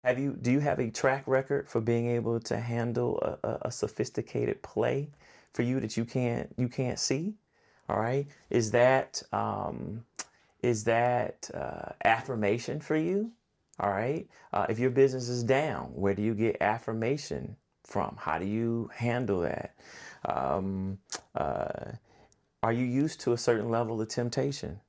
Do you have a track record for being able to handle a sophisticated play for you that you can't see? All right. Is that affirmation for you? All right. If your business is down, where do you get affirmation from? How do you handle that? Um, uh, are you used to a certain level of temptation?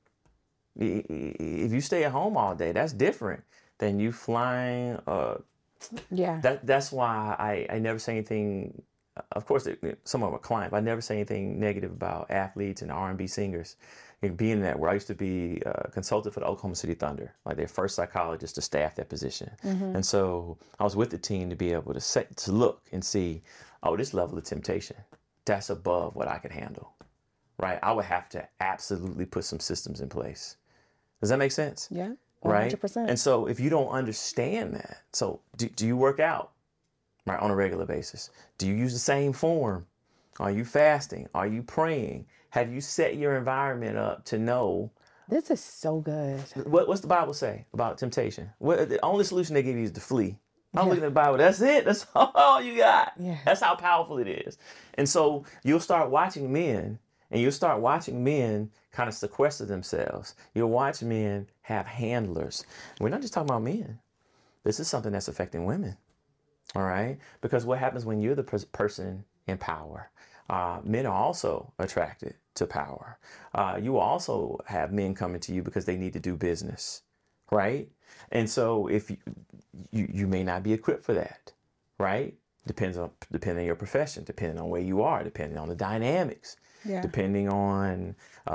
If you stay at home all day, that's different than you flying. Yeah. That's why I never say anything. Of course, some of them are clients, but I never say anything negative about athletes and R&B singers. And being that where I used to be a consultant for the Oklahoma City Thunder, like their first psychologist to staff that position. And so I was with the team to be able to look and see, oh, this level of temptation, that's above what I could handle, right? I would have to absolutely put some systems in place. Does that make sense? Yeah. Right? 100%. And so if you don't understand that, so do you work out, right, on a regular basis? Do you use the same form? Are you fasting? Are you praying? Have you set your environment up to know This is so good. what's the Bible say about temptation? The only solution they give you is to flee. I'm Yeah. looking at the Bible. That's it. That's all you got. Yeah. That's how powerful it is. And so you'll start watching men, and you'll start watching men kind of sequester themselves. You'll watch men have handlers. We're not just talking about men. This is something that's affecting women. All right? Because what happens when you're the person in power? Men are also attracted to power. You also have men coming to you because they need to do business, right? And so if you may not be equipped for that, right? Depending on your profession, depending on where you are, depending on the dynamics, Yeah. depending on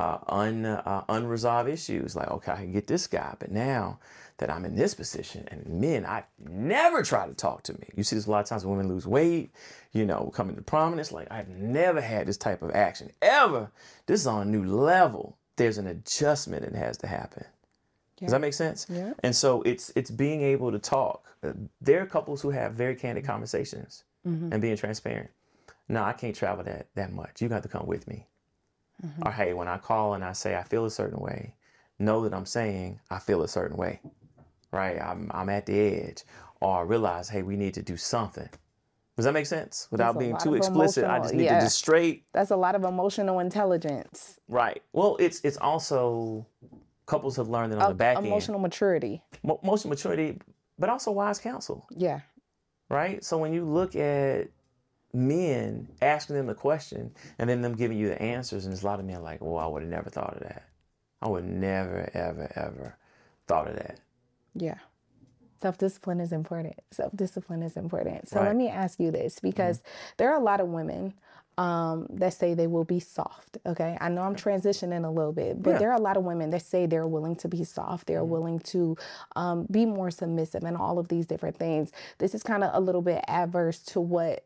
unresolved issues. Like, okay, I can get this guy, but now that I'm in this position, and men, I never try to talk to me. You see this a lot of times when women lose weight, coming to prominence. Like, I've never had this type of action ever. This is on a new level. There's an adjustment that has to happen. Yeah. Does that make sense? Yeah. And so it's being able to talk. There are couples who have very candid conversations and being transparent. No, I can't travel that much. You got to come with me. Or hey, when I call and I say I feel a certain way, know that I'm saying I feel a certain way. Right? I'm at the edge. Or I realize, hey, we need to do something. Does that make sense? Without That's a being lot too of explicit, I just need emotional- to just straight. That's a lot of emotional intelligence. Right. Well, it's also couples have learned it on the back Emotional maturity. end. Emotional maturity, but also wise counsel. Yeah. Right? So when you look at men asking them the question and then them giving you the answers, and there's a lot of men like, oh, I would have never thought of that. I would never, ever, ever thought of that. Yeah. Self-discipline is important. Self-discipline is important. So Right. let me ask you this, because there are a lot of women that say they will be soft. Okay. I know I'm transitioning a little bit, but Yeah. there are a lot of women that say they're willing to be soft. They're willing to be more submissive and all of these different things. This is kind of a little bit adverse to what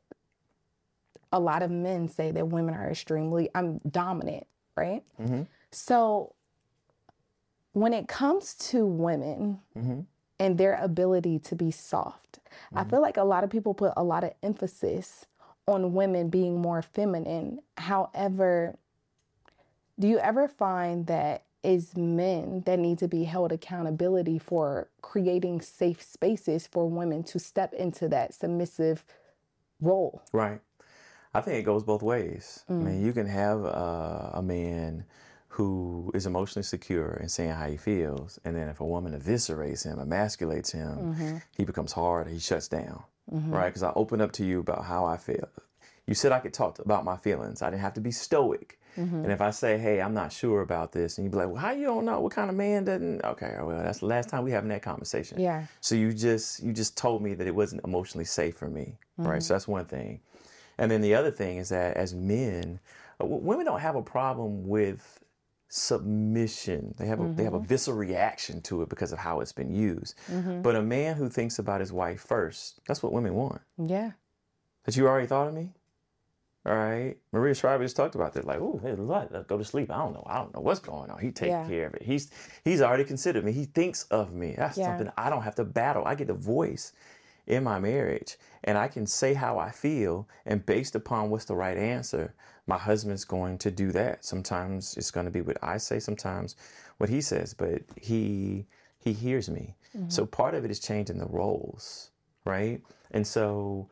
a lot of men say, that women are extremely dominant, right? So when it comes to women and their ability to be soft, I feel like a lot of people put a lot of emphasis on women being more feminine. However, do you ever find that it's men that need to be held accountability for creating safe spaces for women to step into that submissive role? Right. I think it goes both ways. I mean, you can have a man who is emotionally secure and saying how he feels, and then if a woman eviscerates him, emasculates him, he becomes hard, he shuts down, right? Because I open up to you about how I feel. You said I could talk about my feelings. I didn't have to be stoic. And if I say, hey, I'm not sure about this, and you'd be like, well, how you don't know? What kind of man doesn't? Okay, well, that's the last time we having that conversation. Yeah. So you just told me that it wasn't emotionally safe for me, right? So that's one thing. And then the other thing is that as men, women don't have a problem with submission. They have a visceral reaction to it because of how it's been used. But a man who thinks about his wife first, that's what women want. Yeah. That you already thought of me? All right. Maria Shriver just talked about that. Like, oh, hey, let's go to sleep. I don't know what's going on. He takes care of it. He's already considered me. He thinks of me. That's something I don't have to battle. I get a voice in my marriage, and I can say how I feel, and based upon what's the right answer, my husband's going to do that. Sometimes it's going to be what I say, sometimes what he says, but he he hears me. So part of it is changing the roles, right? And so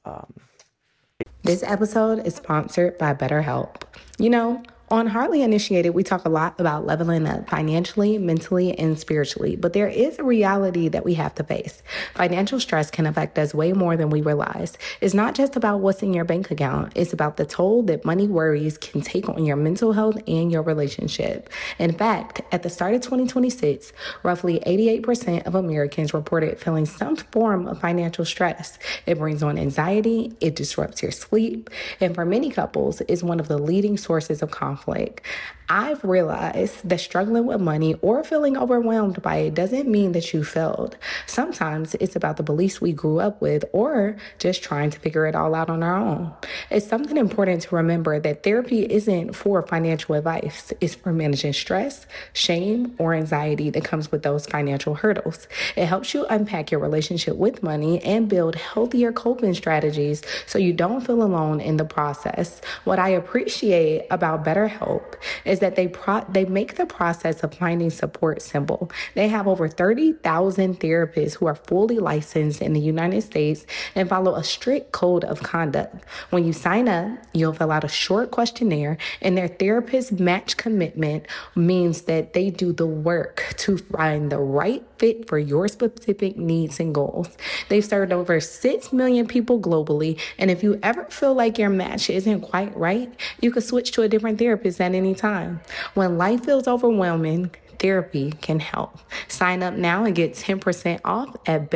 This episode is sponsored by BetterHelp. You know, on Hardly Initiated, we talk a lot about leveling up financially, mentally, and spiritually, but there is a reality that we have to face. Financial stress can affect us way more than we realize. It's not just about what's in your bank account, it's about the toll that money worries can take on your mental health and your relationship. In fact, at the start of 2026, roughly 88% of Americans reported feeling some form of financial stress. It brings on anxiety, it disrupts your sleep, and for many couples, is one of the leading sources of conflict. I've realized that struggling with money or feeling overwhelmed by it doesn't mean that you failed. Sometimes it's about the beliefs we grew up with or just trying to figure it all out on our own. It's something important to remember that therapy isn't for financial advice. It's for managing stress, shame, or anxiety that comes with those financial hurdles. It helps you unpack your relationship with money and build healthier coping strategies so you don't feel alone in the process. What I appreciate about BetterHelp is that they make the process of finding support simple. They have over 30,000 therapists who are fully licensed in the United States and follow a strict code of conduct. When you sign up, you'll fill out a short questionnaire, and their therapist match commitment means that they do the work to find the right fit for your specific needs and goals. They've served over 6 million people globally, and if you ever feel like your match isn't quite right, you can switch to a different therapist at any time. When life feels overwhelming, therapy can help. Sign up now and get 10% off at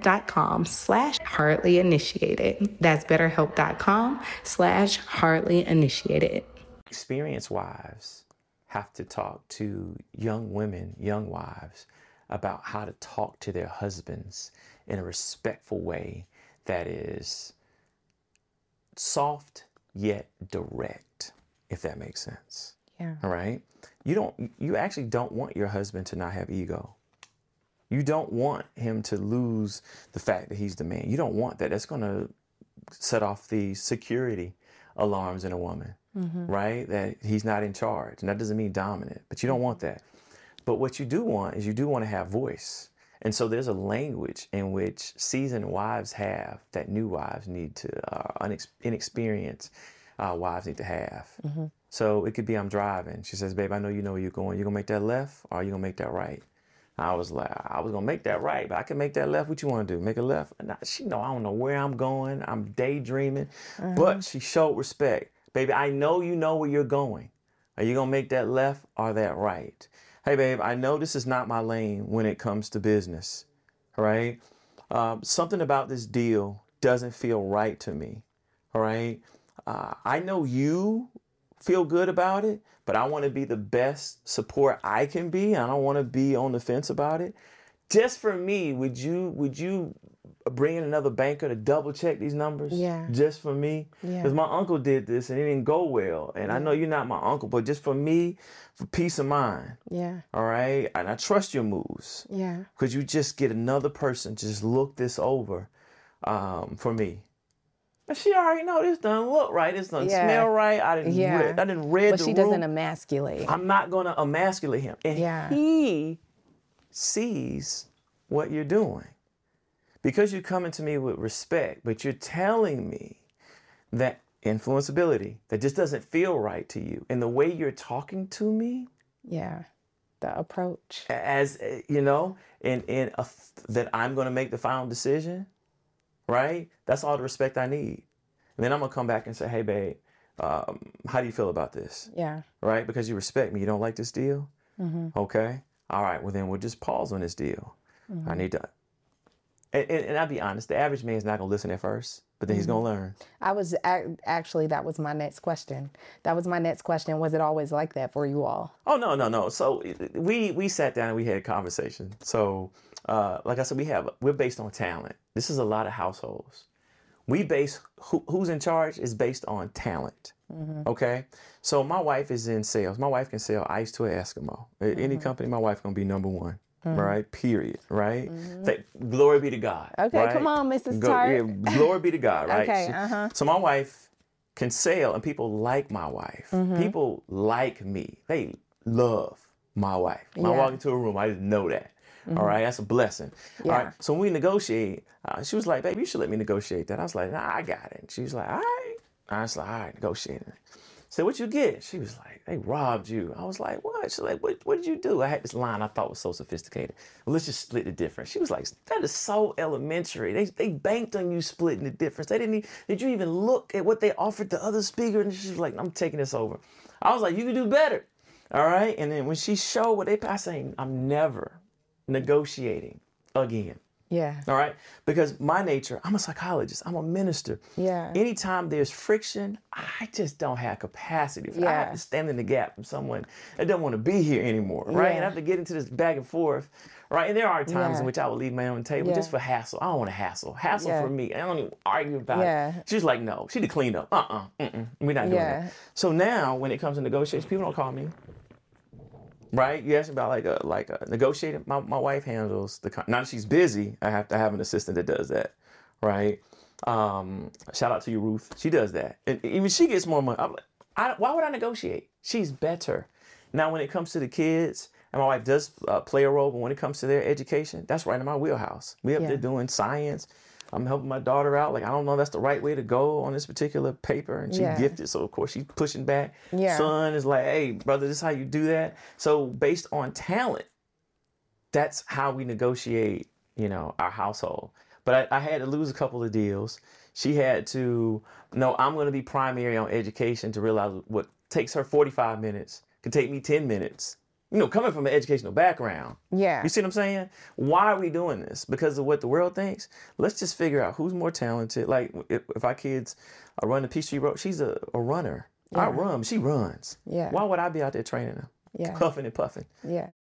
betterhelp.com/hardlyinitiated. That's betterhelp.com/hardlyinitiated. experienced wives have to talk to young women, young wives, about how to talk to their husbands in a respectful way that is soft yet direct, if that makes sense. Yeah. All right. You actually don't want your husband to not have ego. You don't want him to lose the fact that he's the man. You don't want that. That's going to set off the security alarms in a woman, right? That he's not in charge. And that doesn't mean dominant, but you don't want that. But what you do want is you do want to have voice. And so there's a language in which seasoned wives have that new wives need to, inexperienced wives need to have. So it could be, I'm driving. She says, babe, I know you know where you're going. You gonna make that left or are you gonna make that right? I was like, I was gonna make that right, but I can make that left. What you wanna do? Make a left? And she know I don't know where I'm going. I'm daydreaming. But she showed respect. Baby, I know you know where you're going. Are you gonna make that left or that right? Hey, babe, I know this is not my lane when it comes to business, all right? Something about this deal doesn't feel right to me, all right? I know you feel good about it, but I want to be the best support I can be. I don't want to be on the fence about it. Just for me, would you bring in another banker to double check these numbers? Yeah. Just for me? Yeah. Because my uncle did this and it didn't go well. And I know you're not my uncle, but just for me, for peace of mind. Yeah. All right? And I trust your moves. Yeah. Could you just get another person to just look this over for me? And she already know this doesn't look right. This doesn't smell right. I didn't read the room. But she doesn't emasculate. I'm not going to emasculate him. And Yeah. he sees what you're doing. Because you're coming to me with respect, but you're telling me that influenceability, that just doesn't feel right to you. And the way you're talking to me. Yeah. The approach. As, that I'm going to make the final decision. Right? That's all the respect I need. And then I'm going to come back and say, hey, babe, how do you feel about this? Yeah. Right? Because you respect me. You don't like this deal? Okay. All right. Well, then we'll just pause on this deal. I need to. And I'll be honest, the average man is not going to listen at first, but then he's going to learn. Actually, that was my next question. Was it always like that for you all? Oh, no. So we sat down and we had a conversation. So like I said, we're based on talent. This is a lot of households. We base who's in charge is based on talent. Okay. So my wife is in sales. My wife can sell ice to an Eskimo. Any company, my wife going to be number one. Right? Period. Right? Glory be to God. Okay, right? come on, Mrs. Tart. Glory be to God, right? Okay, So my wife can sell and people like my wife. People like me. They love my wife. When I walk into a room, I just know that. All right, that's a blessing. Yeah. All right, so when we negotiate, she was like, "Baby, you should let me negotiate that." I was like, "Nah, I got it." She was like, "All right." I was like, "All right, negotiate it." So what you get? She was like, "They robbed you." I was like, "What?" She's like, what did you do?" I had this line I thought was so sophisticated. Well, let's just split the difference. She was like, "That is so elementary. They banked on you splitting the difference. They didn't. Did you even look at what they offered the other speaker?" And she was like, "I'm taking this over." I was like, "You can do better." All right. And then when she showed what I saying, I'm never negotiating again. Yeah. All right. Because my nature, I'm a psychologist, I'm a minister. Yeah. Anytime there's friction, I just don't have capacity. I Yeah. have to stand in the gap from someone that don't want to be here anymore. Right. And I Yeah. have to get into this back and forth. Right. And there are times Yeah. in which I will leave my own table Yeah. just for hassle. I don't want to hassle. Hassle Yeah. for me. I don't even argue about Yeah. it. She's like, no, she the clean up. We're not doing Yeah. that. So now when it comes to negotiations, people don't call me. Right? You asked me about like a negotiating. My wife handles now that she's busy, I have to have an assistant that does that. Right? Shout out to you, Ruth. She does that. And even she gets more money. I'm like, why would I negotiate? She's better. Now, when it comes to the kids, and my wife does play a role, but when it comes to their education, that's right in my wheelhouse. We up Yeah. there doing science. I'm helping my daughter out. Like, I don't know if that's the right way to go on this particular paper. And she's Yeah. gifted. So, of course, she's pushing back. Yeah. Son is like, "Hey, brother, this is how you do that." So, based on talent, that's how we negotiate, our household. But I had to lose a couple of deals. She had to know I'm going to be primary on education to realize what takes her 45 minutes can take me 10 minutes. Coming from an educational background. Yeah. You see what I'm saying? Why are we doing this? Because of what the world thinks? Let's just figure out who's more talented. Like, if our kids are running Peachtree Road, she's a runner. I run, she runs. Yeah. Why would I be out there training her? Yeah. Huffing and puffing. Yeah.